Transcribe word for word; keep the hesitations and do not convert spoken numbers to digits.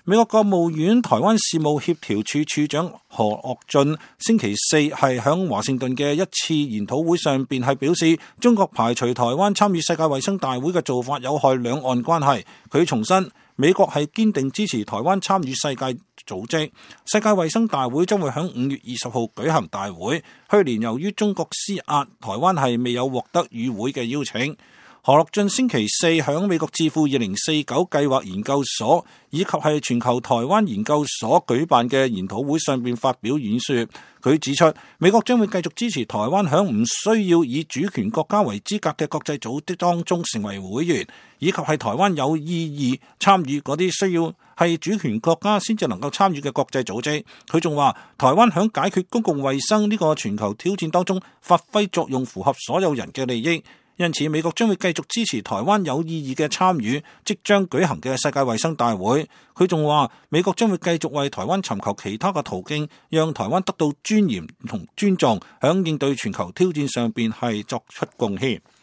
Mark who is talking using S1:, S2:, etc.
S1: 美國國務院台灣事務協調處處長何岳俊星期四係響華盛頓嘅一次研討會上邊係表示，中國排除台灣參與世界衛生大會嘅做法有害兩岸關係。佢重申，美國係堅定支持台灣參與世界組織。世界衛生大會將會響五月二十號舉行大會。去年由於中國施壓，台灣係未有獲得與會嘅邀請。何岳俊星期四響美國智庫二零四九計劃研究所以及係全球台灣研究所舉辦嘅研討會上邊發表演說。佢指出，美國將會繼續支持台灣響唔需要以主權國家為資格嘅國際組織當中成為會員，以及係台灣有意義參與嗰啲需要係主權國家先至能夠參與嘅國際組織。佢仲話，台灣響解決公共衛生呢個全球挑戰當中發揮作用，符合所有人嘅利益。因此，美國將會繼續支持台灣有意義嘅參與即將舉行嘅世界衛生大會。佢仲話，美國將會繼續為台灣尋求其他嘅途徑，讓台灣得到尊嚴同尊重，響應對全球挑戰上邊係作出貢獻。